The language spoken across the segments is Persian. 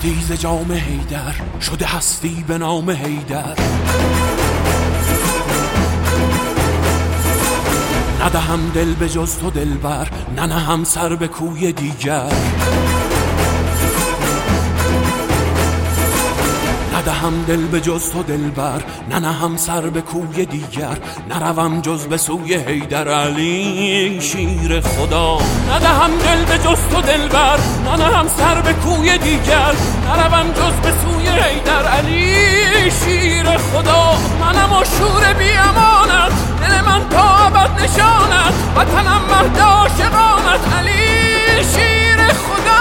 هستی ز جام حیدر، شده هستی به نام حیدر. ندهم دل به جز تو دلبر، ننهم سر به کوی دیگر. ندهم دل به جز تو دلبر، ننهم سر به کوی دیگر. نروم جز به سوی حیدر علی شیر خدا. ندهم دل به جز تو دلبر، ننهم سر به کوی دیگر. نروم جز به سوی حیدر علی شیر خدا. منم و شور بی امانت، دل من تا ابد نشانت. وطنم مهد عاشقانت، علی شیر خدا.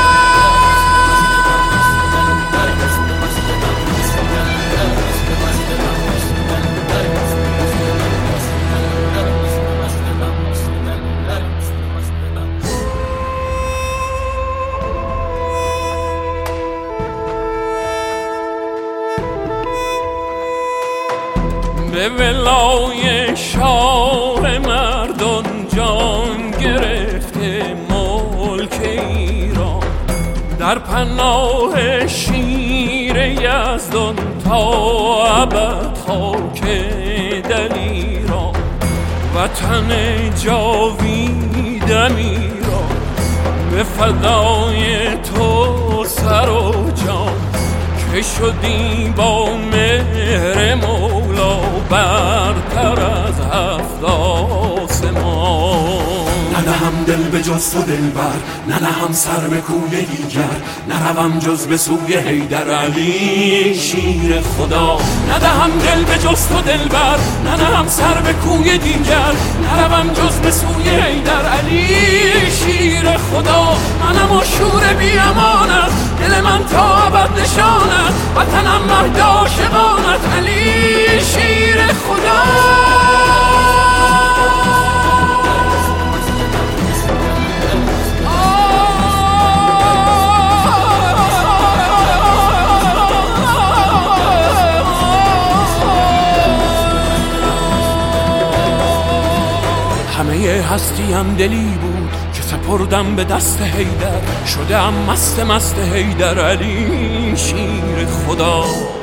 به ولای شاه مردان جان گرفته ملک ایران. در پناه شیر یزدان تا ابد خاک دلیران. وطن جاویدم ایران، به فدای تو سر و جان. که شدی با مهر مولا برتر از هفت آسمان. ندهم دل به جز تو دلبر، ننهم سر به کوی دیگر. نروم جز به سوی حیدر علی شیر خدا. ندهم دل به جز تو دلبر، ننهم سر به کوی دیگر. نروم جز به سوی حیدر علی شیر خدا. منم و شور بی امانت، دل من تا ابد نشانت. وطنم مهد عاشقانت، علی شیر خدا. همه هستیم دلی بود که سپردم به دست حیدر. شدم مست مست حیدر علی شیر خدا.